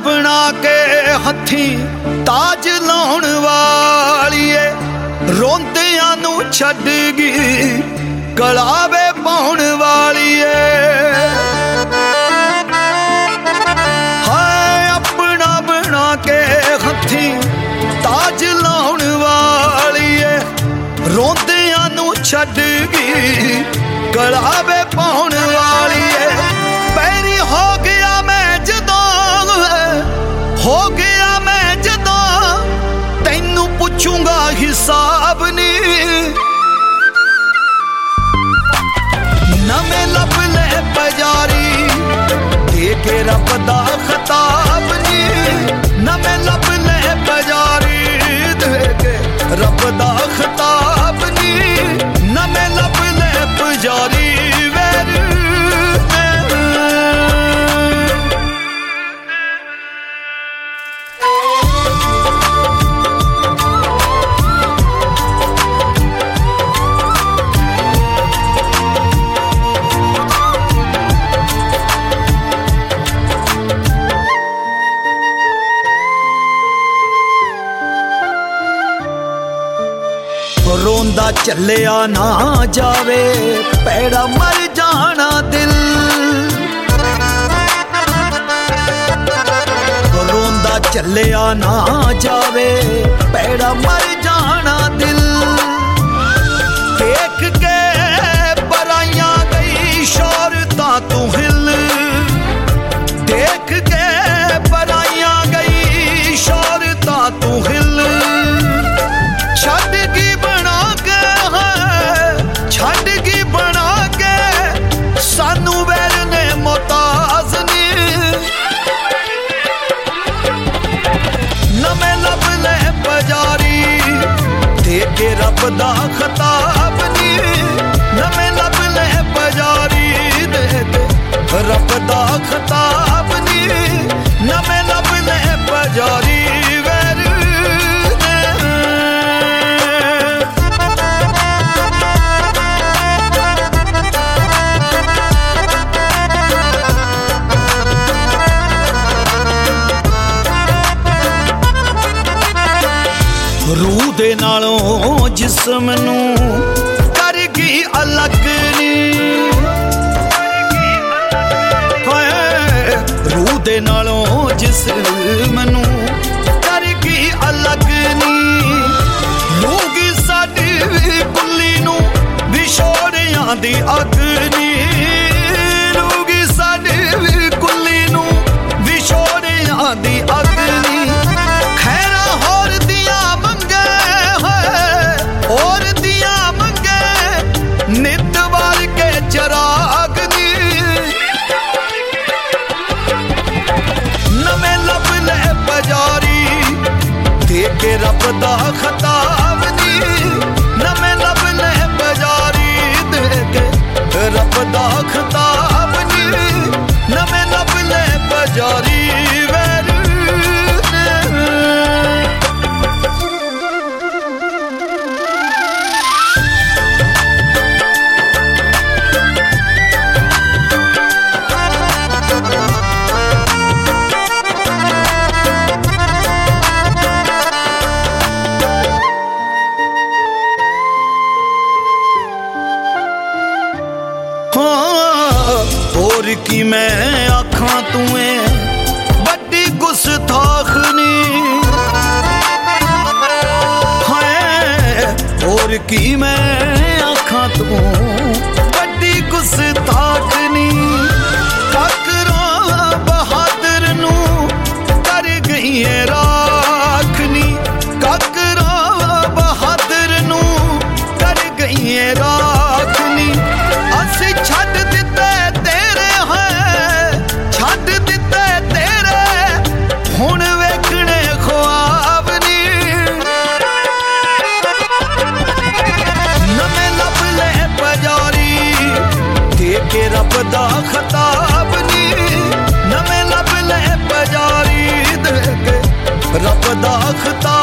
बना के हथी ताज लाउण वालीए रोंदियां नू छड्ड गई कलावे पाउण वालीए हाय अपना बना के हथी ताज लाउण वालीए रोंदियां नू छड्ड गई कलावे पाउण वालीए पैरी हो गया मैं जदों हो गया मैं जदों तैनू पुछूंगा हिसाब नी नवे लब ले बजारी दे के रब दा खताब नी नवे लब ले बजारी दे के रब दा खताब नी नवे लब ले बजारी रोंदा चलिया ना जावे पैड़ा मर जाना दिल रोंदा चलिया ना जावे पैड़ा मर जाना दिल देख के बराइयां गई शोहरतां तू हिल देख के बराइयां गई शोहरतां तू हिल छड़ की छड़गी बना के सानू वैर ने मोहताज नी नवे लब ले बजारी दे के रब दा खताब नी नवे लब ले बजारी दे के रब दा खताब नी नवे लब ले बजारी रूह दे नालों जिस्म नू कर गई अलग नी रूह दे नालों जिस्म नू कर गई अलग नी लूगी साडी कुल्ली नू विछोड़ियां दी अग नी लूगी साडी कुल्ली नू विछोड़ियां दी अग नी और दिया मंगे नित वाल के चराग नी नवे लब ले बजारी दे के रब दा खताब नी नवे लब ले बजारी दे के रब दा खताब नी नवे लब ले बजारी और की मैं आखां तुए बड़ी गुस्ताखनी और की मैं आखां तू बड़ी गुस्ताखनी काकरा बहादुर नू कर गई है राखनी काकरा बहादुर नू कर गई है राखनी असी छड्ड दिते तेरे हैं छड्ड दिते तेरे हुण वेखणे ख्वाब नी नवे लब ले बजारी दे के रब दा खताब नी नवे लब ले बजारी दे के रब दा खताब